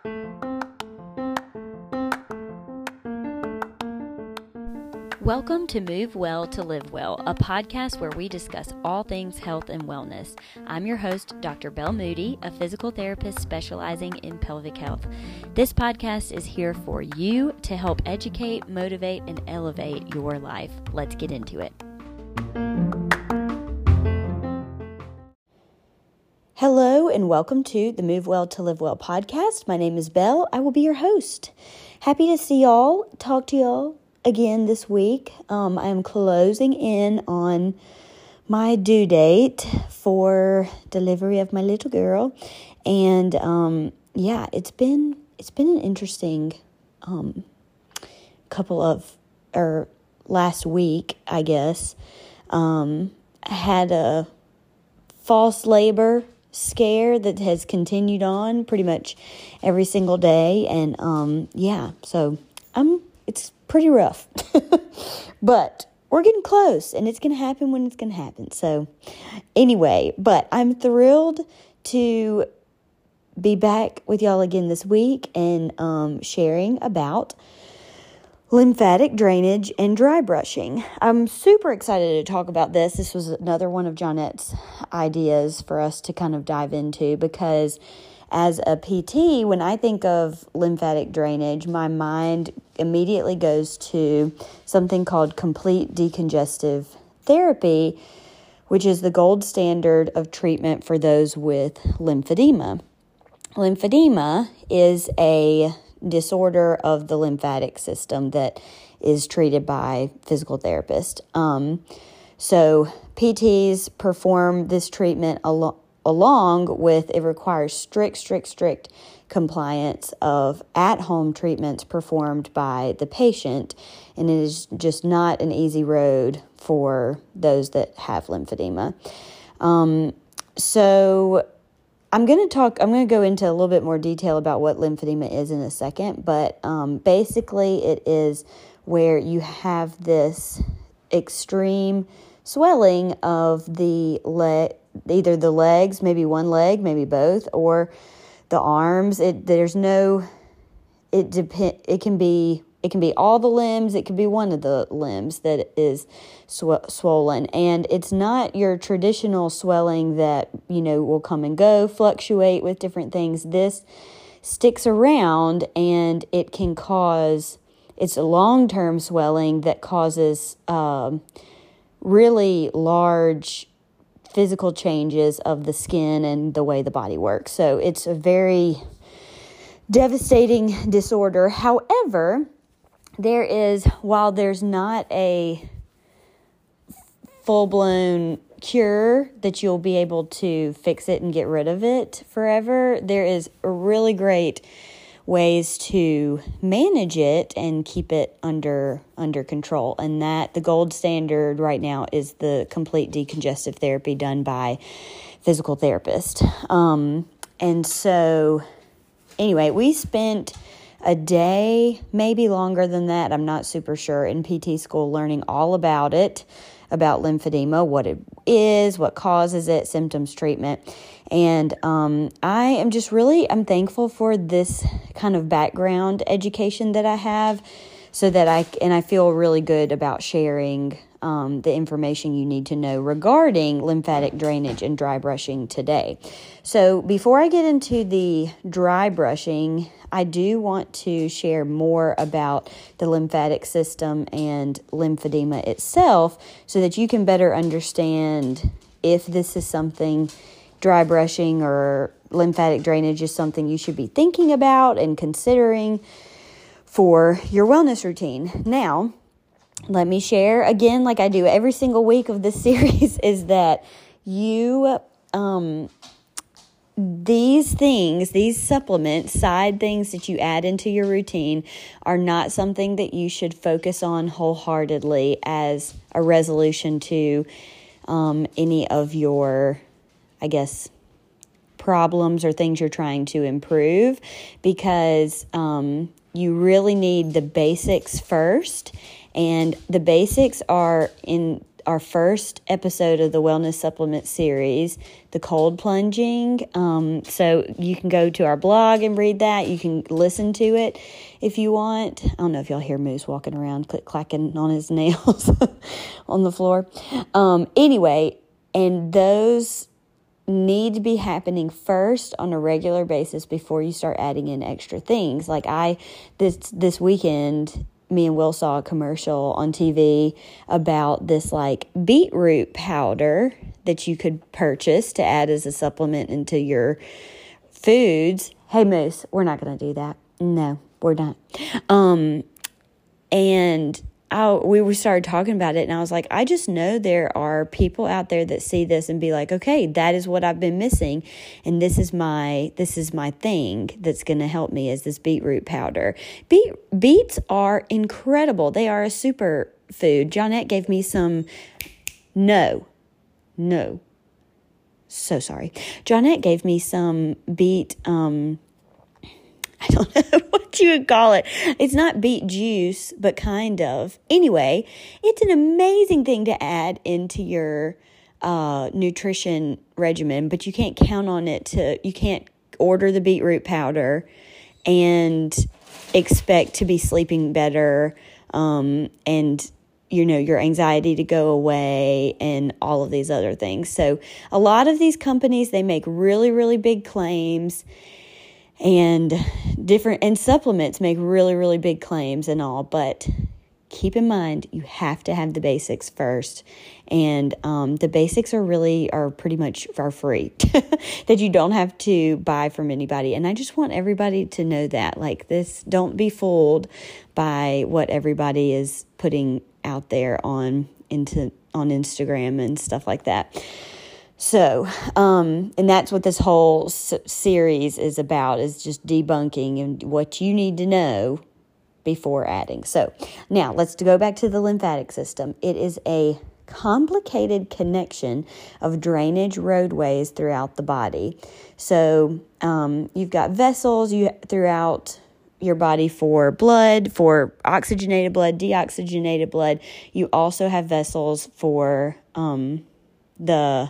Welcome to Move Well to Live Well, a podcast where we discuss all things health and wellness. I'm your host, Dr. Belle Moody, a physical therapist specializing in pelvic health. This podcast is here for you to help educate, motivate, and elevate your life. Let's get into it. Hello and welcome to the Move Well to Live Well podcast. My name is Belle. I will be your host. Happy to see y'all, talk to y'all again this week. I am closing in on my due date for delivery of my little girl, and it's been an interesting last week, I guess. I had a false labor scare that has continued on pretty much every single day, and so it's pretty rough, but we're getting close, and it's going to happen when it's going to happen. So anyway, but I'm thrilled to be back with y'all again this week and sharing about lymphatic drainage and dry brushing. I'm super excited to talk about this. This was another one of Jonette's ideas for us to kind of dive into, because as a PT, when I think of lymphatic drainage, my mind immediately goes to something called complete decongestive therapy, which is the gold standard of treatment for those with lymphedema. Lymphedema is a disorder of the lymphatic system that is treated by physical therapists. So PTs perform this treatment along with, it requires strict compliance of at-home treatments performed by the patient, and it is just not an easy road for those that have lymphedema. So I'm going to go into a little bit more detail about what lymphedema is in a second, but basically it is where you have this extreme swelling of the either the legs, maybe one leg, maybe both, or the arms. It can be all the limbs. It can be one of the limbs that is swollen, and it's not your traditional swelling that will come and go, fluctuate with different things. This sticks around, and it can cause. It's a long-term swelling that causes really large physical changes of the skin and the way the body works. So it's a very devastating disorder. However, while there's not a full-blown cure that you'll be able to fix it and get rid of it forever, there is a really great ways to manage it and keep it under control. And that the gold standard right now is the complete decongestive therapy done by physical therapists. And so anyway, we spent a day, maybe longer than that, I'm not super sure, in PT school learning all about it, about lymphedema, what it is, what causes it, symptoms, treatment. And I'm thankful for this kind of background education that I have, so that I feel really good about sharing the information you need to know regarding lymphatic drainage and dry brushing today. So before I get into the dry brushing, I do want to share more about the lymphatic system and lymphedema itself, so that you can better understand if this is something, dry brushing or lymphatic drainage is something you should be thinking about and considering for your wellness routine. Now, let me share again, like I do every single week of this series, is that these supplements, side things that you add into your routine, are not something that you should focus on wholeheartedly as a resolution to any of your, problems or things you're trying to improve, because you really need the basics first. And the basics are our first episode of the wellness supplement series, the cold plunging. So you can go to our blog and read that. You can listen to it if you want. I don't know if y'all hear Moose walking around, clacking on his nails on the floor. Anyway, and those need to be happening first on a regular basis before you start adding in extra things. Like this weekend, me and Will saw a commercial on TV about this like beetroot powder that you could purchase to add as a supplement into your foods. Hey Moose, we're not going to do that. No, we're not. And we started talking about it, and I was like, I just know there are people out there that see this and be like, okay, that is what I've been missing, and this is my thing that's going to help me, is this beetroot powder. Beets are incredible. They are a super food. Johnette gave me some. No. So sorry. Johnette gave me some beet. I don't know what you would call it. It's not beet juice, but kind of. Anyway, it's an amazing thing to add into your nutrition regimen, but you can't count on it you can't order the beetroot powder and expect to be sleeping better, and your anxiety to go away and all of these other things. So a lot of these companies, they make really, really big claims, and supplements make really, really big claims and all, but keep in mind, you have to have the basics first. And the basics are pretty much free that you don't have to buy from anybody. And I just want everybody to know that, like this, don't be fooled by what everybody is putting out there on Instagram and stuff like that. So, and that's what this whole series is about, is just debunking and what you need to know before adding. So now let's go back to the lymphatic system. It is a complicated connection of drainage roadways throughout the body. So, you've got vessels throughout your body for blood, for oxygenated blood, deoxygenated blood. You also have vessels for, the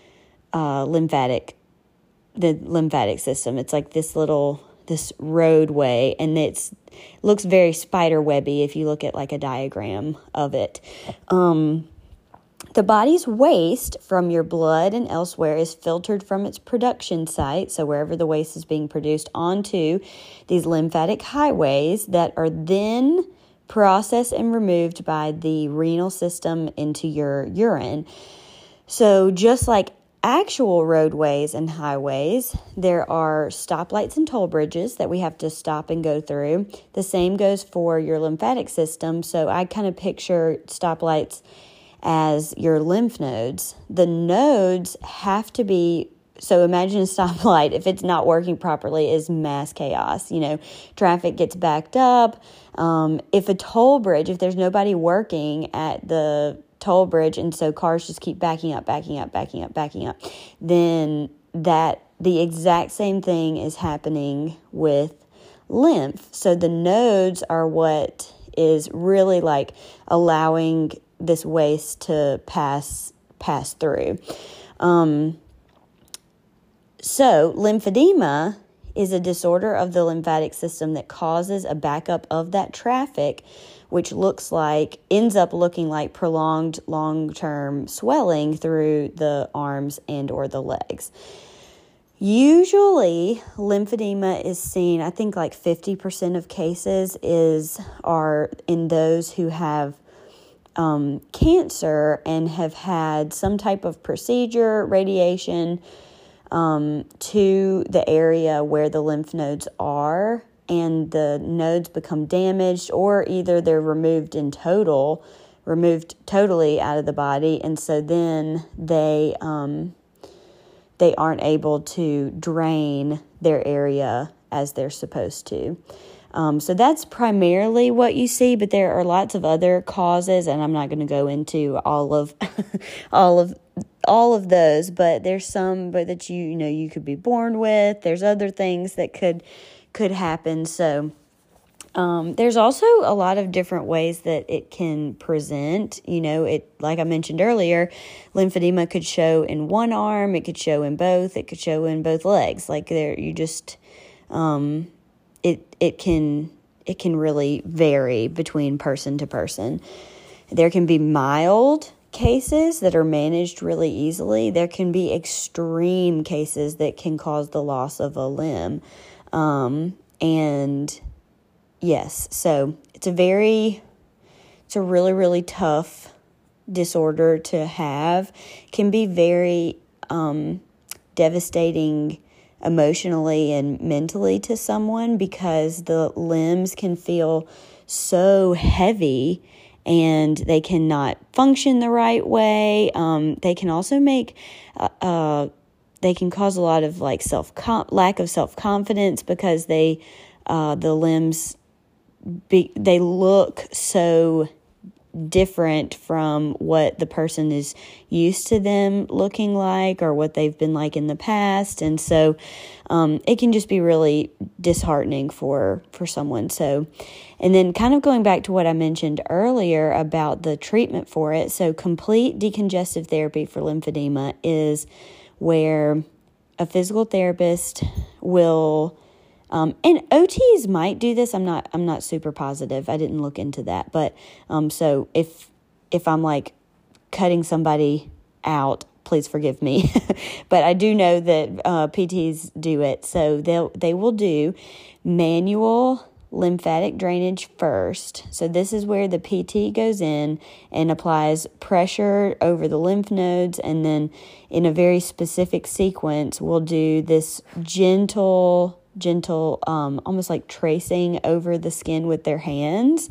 lymphatic system. It's like this roadway, and looks very spider webby if you look at like a diagram of it. The body's waste from your blood and elsewhere is filtered from its production site, so wherever the waste is being produced, onto these lymphatic highways that are then processed and removed by the renal system into your urine. So just like actual roadways and highways, there are stoplights and toll bridges that we have to stop and go through. The same goes for your lymphatic system. So I kind of picture stoplights as your lymph nodes. The nodes have to be, so imagine a stoplight, if it's not working properly, is mass chaos. Traffic gets backed up. If a toll bridge, if there's nobody working at the toll bridge, and so cars just keep backing up, then the exact same thing is happening with lymph. So the nodes are what is really like allowing this waste to pass through. So lymphedema is a disorder of the lymphatic system that causes a backup of that traffic, which ends up looking like prolonged long-term swelling through the arms and or the legs. Usually, lymphedema is seen, I think like 50% of cases are in those who have cancer and have had some type of procedure, radiation, to the area where the lymph nodes are, and the nodes become damaged, or either they're removed totally out of the body, and so then they aren't able to drain their area as they're supposed to. So that's primarily what you see, but there are lots of other causes, and I'm not going to go into all of all of those, but there's some that you could be born with. There's other things that could happen. So There's also a lot of different ways that it can present. Like I mentioned earlier, lymphedema could show in one arm, it could show in both, it could show in both legs. Like it can really vary between person to person. There can be mild cases that are managed really easily. There can be extreme cases that can cause the loss of a limb. And yes, so it's a really, really tough disorder to have. It can be very devastating emotionally and mentally to someone because the limbs can feel so heavy and they cannot function the right way. They can also make they can cause a lot of like lack of self-confidence because the limbs they look so different from what the person is used to them looking like or what they've been like in the past. And so it can just be really disheartening for someone. So, and then kind of going back to what I mentioned earlier about the treatment for it. So complete decongestive therapy for lymphedema is where a physical therapist will and OTs might do this. I'm not super positive. I didn't look into that. But so if I'm like cutting somebody out, please forgive me. But I do know that PTs do it. So they will do manual lymphatic drainage first. So this is where the PT goes in and applies pressure over the lymph nodes, and then in a very specific sequence, we'll do this gentle, almost like tracing over the skin with their hands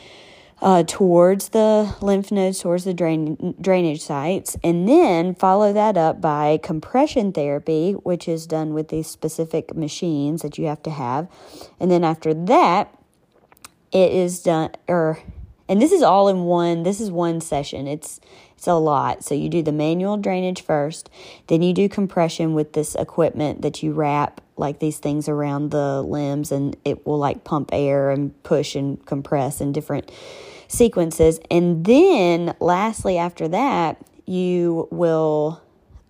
towards the lymph nodes, towards the drainage sites, and then follow that up by compression therapy, which is done with these specific machines that you have to have. And then after that, it is done, and this is all in one session. It's a lot. So you do the manual drainage first, then you do compression with this equipment that you wrap like these things around the limbs, and it will like pump air and push and compress in different sequences. And then lastly, after that, you will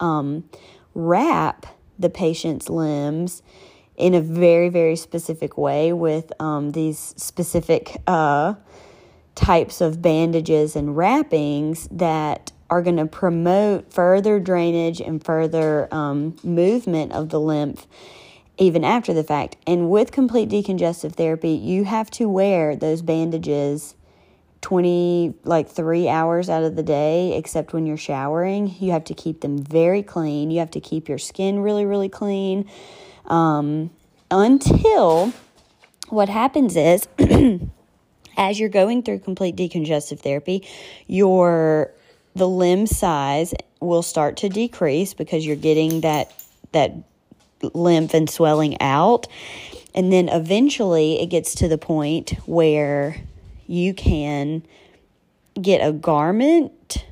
wrap the patient's limbs in a very, very specific way with these specific types of bandages and wrappings that are going to promote further drainage and further movement of the lymph even after the fact. And with complete decongestive therapy, you have to wear those bandages 3 hours out of the day, except when you're showering. You have to keep them very clean. You have to keep your skin really, really clean until what happens is as you're going through complete decongestive therapy, the limb size will start to decrease because you're getting that lymph and swelling out. And then eventually it gets to the point where you can get a garment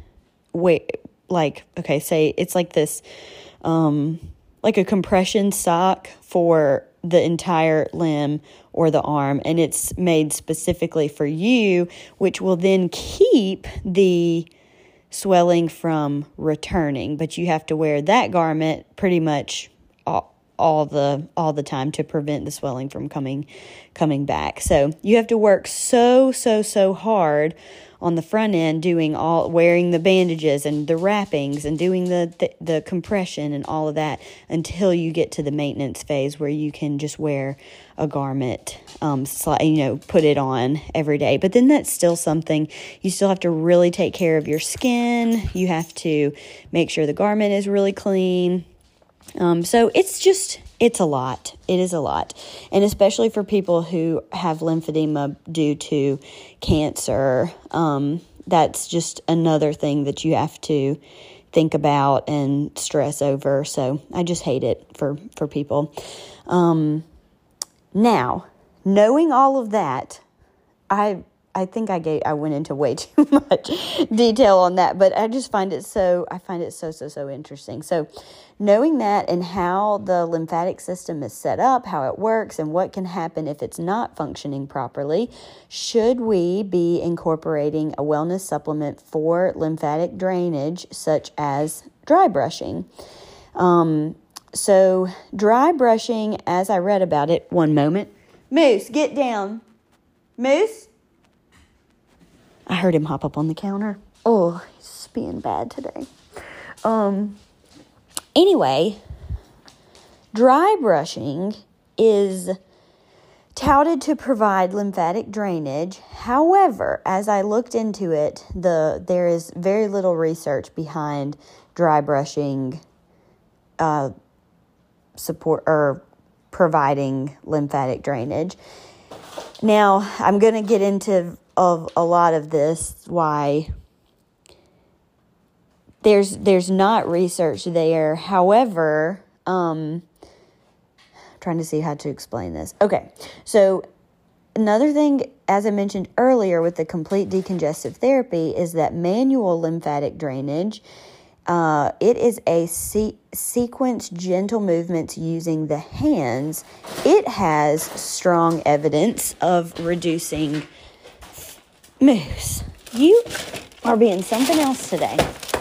say it's like this, like a compression sock for the entire limb or the arm, and it's made specifically for you, which will then keep the swelling from returning. But you have to wear that garment pretty much all the time to prevent the swelling from coming back. So you have to work so hard on the front end, wearing the bandages and the wrappings and doing the compression and all of that until you get to the maintenance phase where you can just wear a garment, put it on every day. But then that's still something, you still have to really take care of your skin. You have to make sure the garment is really clean. So it's a lot. It is a lot. And especially for people who have lymphedema due to cancer, that's just another thing that you have to think about and stress over. So I just hate it for people. Now, knowing all of that, I I think I went into way too much detail on that, but I just find it so interesting. So knowing that and how the lymphatic system is set up, how it works, and what can happen if it's not functioning properly, should we be incorporating a wellness supplement for lymphatic drainage, such as dry brushing? So dry brushing, as I read about it, one moment. Moose, get down. Moose? I heard him hop up on the counter. Oh, he's being bad today. Anyway, dry brushing is touted to provide lymphatic drainage. However, as I looked into it, there is very little research behind dry brushing support or providing lymphatic drainage. Now, I'm going to get into a lot of this, why there's not research there. However, trying to see how to explain this. Okay, so another thing, as I mentioned earlier with the complete decongestive therapy, is that manual lymphatic drainage. It is a sequence gentle movements using the hands. It has strong evidence of reducing. Moose, you are being something else today.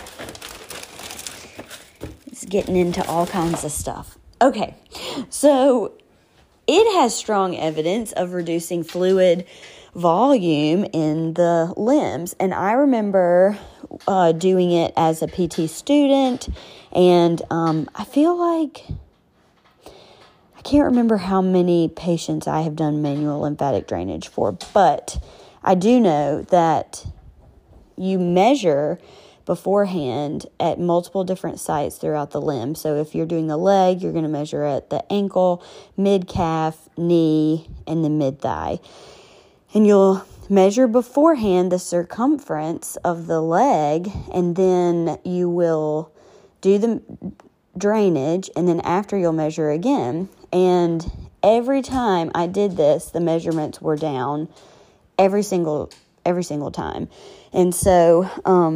It's getting into all kinds of stuff. Okay, so it has strong evidence of reducing fluid volume in the limbs. And I remember doing it as a PT student, and I feel like I can't remember how many patients I have done manual lymphatic drainage for, but I do know that you measure beforehand at multiple different sites throughout the limb. So if you're doing the leg, you're going to measure at the ankle, mid-calf, knee, and the mid-thigh. And you'll measure beforehand the circumference of the leg, and then you will do the drainage, and then after you'll measure again. And every time I did this, the measurements were down every single time. And so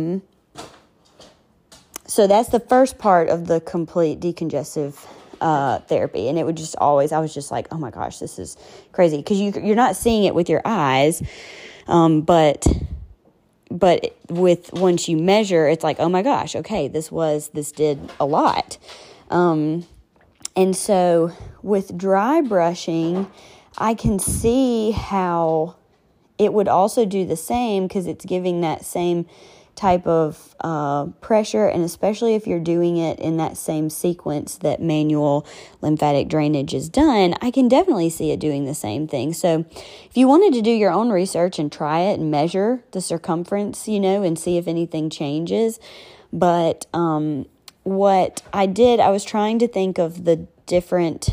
so that's the first part of the complete decongestive therapy. And it would just always, I was just like, oh my gosh, this is crazy. Because you're not seeing it with your eyes, but with once you measure, it's like, oh my gosh, okay, this did a lot. And so with dry brushing, I can see how it would also do the same, because it's giving that same type of pressure, and especially if you're doing it in that same sequence that manual lymphatic drainage is done, I can definitely see it doing the same thing. So if you wanted to do your own research and try it and measure the circumference, and see if anything changes. But what I did, I was trying to think of the different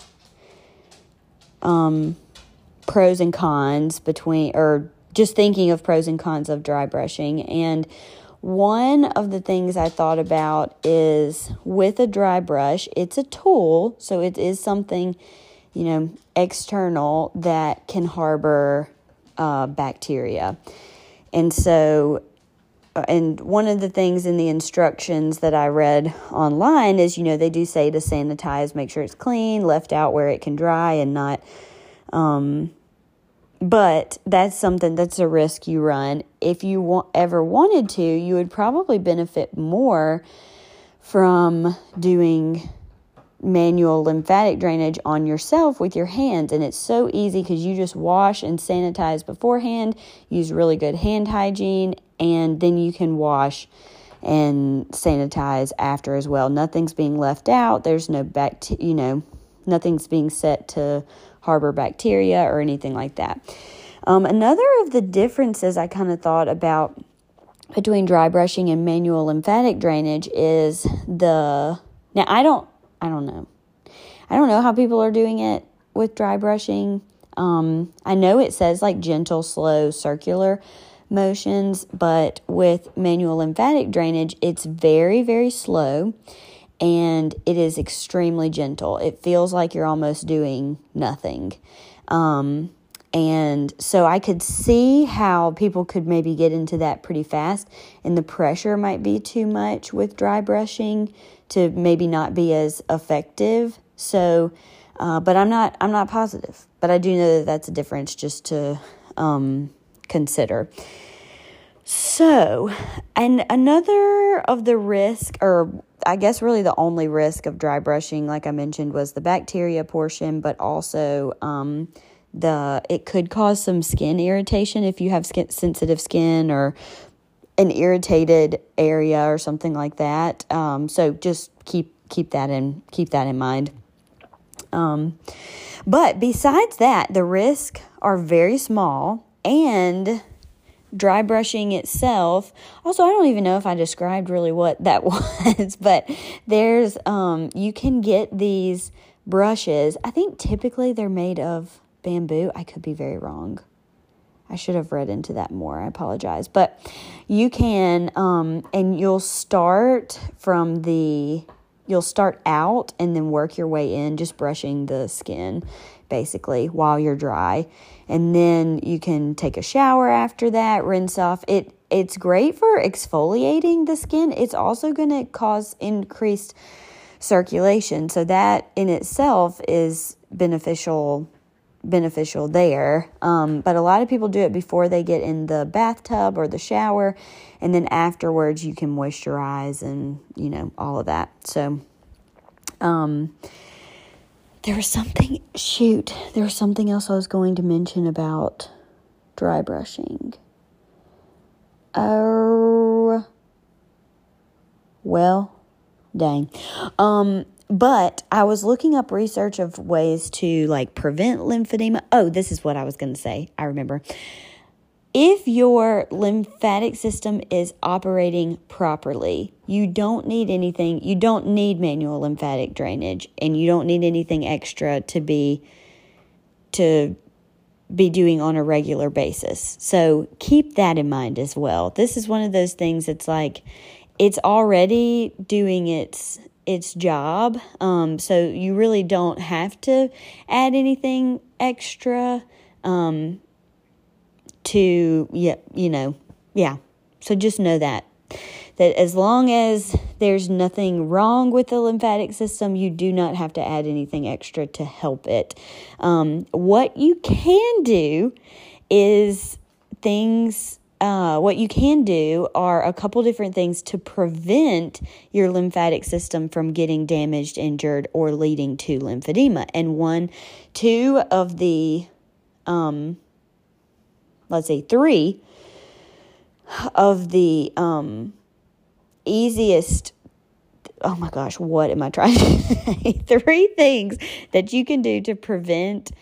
pros and cons between, or just thinking of pros and cons of dry brushing. And one of the things I thought about is with a dry brush, it's a tool, so it is something, external that can harbor bacteria. And so, and one of the things in the instructions that I read online is, they do say to sanitize, make sure it's clean, left out where it can dry and not, but that's a risk you run. If you ever wanted to, you would probably benefit more from doing manual lymphatic drainage on yourself with your hands. And it's so easy because you just wash and sanitize beforehand, use really good hand hygiene, and then you can wash and sanitize after as well. Nothing's being left out. There's no nothing's being set to harbor bacteria or anything like that. Another of the differences I kind of thought about between dry brushing and manual lymphatic drainage is now I don't know how people are doing it with dry brushing. I know it says like gentle, slow, circular motions, but with manual lymphatic drainage, it's very, very slow. And it is extremely gentle. It feels like you're almost doing nothing. And so I could see how people could maybe get into that pretty fast, and the pressure might be too much with dry brushing to maybe not be as effective. So, but I'm not positive, but I do know that that's a difference just to consider. So, and another of the risk, or I guess really the only risk of dry brushing, like I mentioned, was the bacteria portion, but also it could cause some skin irritation if you have sensitive skin or an irritated area or something like that. So just keep that in mind. But besides that, the risks are very small, and dry brushing itself, also, I don't even know if I described really what that was, but there's, you can get these brushes. I think typically they're made of bamboo. I could be very wrong. I should have read into that more. I apologize. But you can, and you'll start out and then work your way in, just brushing the skin basically while you're dry. And then you can take a shower after that, rinse off. It's great for exfoliating the skin. It's also going to cause increased circulation. So that in itself is beneficial there. But a lot of people do it before they get in the bathtub or the shower, and then afterwards you can moisturize and, all of that. So, there was something else I was going to mention about dry brushing. Oh, well, dang. But I was looking up research of ways to prevent lymphedema. Oh, this is what I was going to say. I remember. If your lymphatic system is operating properly, you don't need anything. You don't need manual lymphatic drainage, and you don't need anything extra to be doing on a regular basis. So keep that in mind as well. This is one of those things that's it's already doing its job. So you really don't have to add anything extra. So just know that as long as there's nothing wrong with the lymphatic system, you do not have to add anything extra to help it. What you can do are a couple different things to prevent your lymphatic system from getting damaged, injured, or leading to lymphedema. And 2 of the, 3 of the easiest, oh my gosh, what am I trying to say? 3 things that you can do to prevent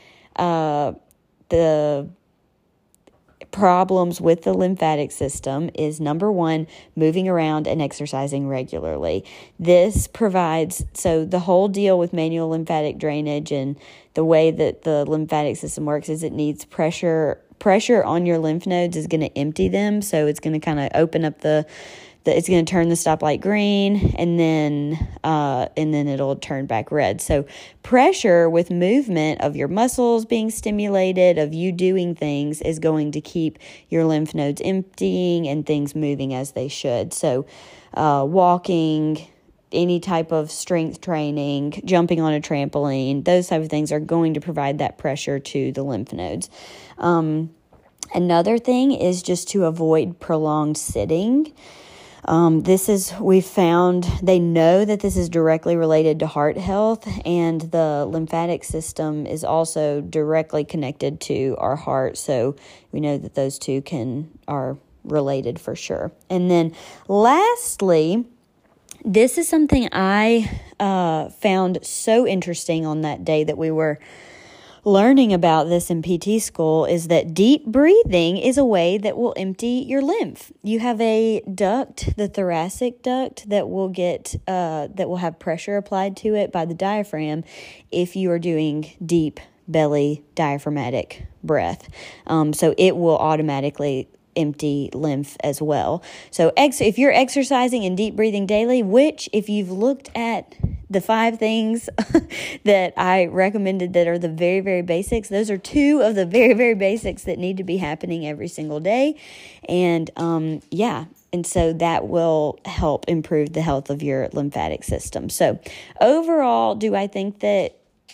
the problems with the lymphatic system is, number 1, moving around and exercising regularly. This provides, so the whole deal with manual lymphatic drainage and the way that the lymphatic system works is it needs pressure on your lymph nodes is going to empty them. So it's going to kind of open up it's going to turn the stoplight green, and then it'll turn back red. So pressure with movement of your muscles being stimulated, of you doing things, is going to keep your lymph nodes emptying and things moving as they should. So walking, any type of strength training, jumping on a trampoline, those type of things are going to provide that pressure to the lymph nodes. Another thing is just to avoid prolonged sitting. We've found, they know that this is directly related to heart health, and the lymphatic system is also directly connected to our heart. So we know that those two are related for sure. And then lastly, this is something I found so interesting on that day that we were learning about this in PT school, is that deep breathing is a way that will empty your lymph. You have a duct, the thoracic duct, that will have pressure applied to it by the diaphragm if you are doing deep belly diaphragmatic breath. So it will automatically empty lymph as well. So if you're exercising and deep breathing daily, which if you've looked at the 5 things that I recommended that are the very, very basics, those are 2 of the very, very basics that need to be happening every single day. And and so that will help improve the health of your lymphatic system. So overall, do I think that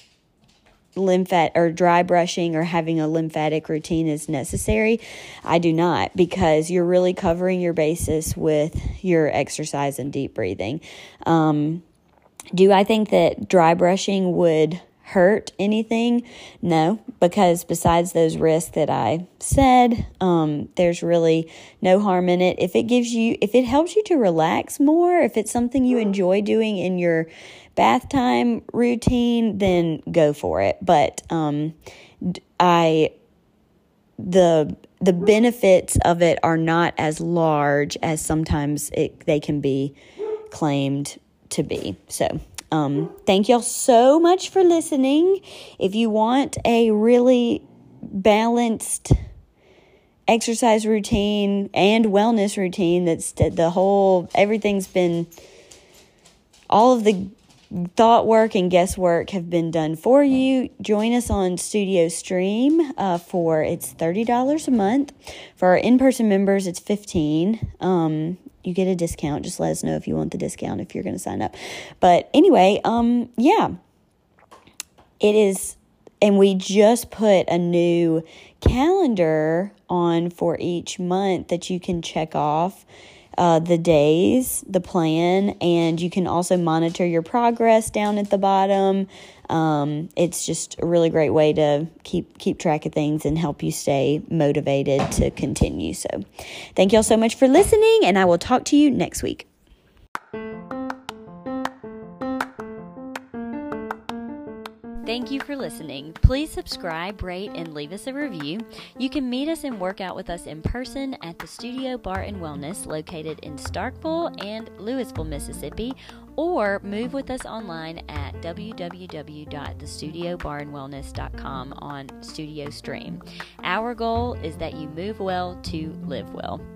dry brushing or having a lymphatic routine is necessary? I do not, because you're really covering your basis with your exercise and deep breathing. Do I think that dry brushing would hurt anything? No, because besides those risks that I said, there's really no harm in it. If it helps you to relax more, if it's something you enjoy doing in your bath time routine, then go for it. But the benefits of it are not as large as sometimes they can be claimed to be. So thank y'all so much for listening. If you want a really balanced exercise routine and wellness routine, all of the thought work and guesswork have been done for you, join us on Studio Stream it's $30 a month. For our in-person members, it's $15. You get a discount. Just let us know if you want the discount if you're going to sign up. But anyway, it is, and we just put a new calendar on for each month that you can check off the days, the plan, and you can also monitor your progress down at the bottom. It's just a really great way to keep track of things and help you stay motivated to continue. So thank y'all so much for listening, and I will talk to you next week. Thank you for listening. Please subscribe, rate, and leave us a review. You can meet us and work out with us in person at the Studio Bar and Wellness located in Starkville and Louisville, Mississippi, or move with us online at www.thestudiobarandwellness.com on Studio Stream. Our goal is that you move well to live well.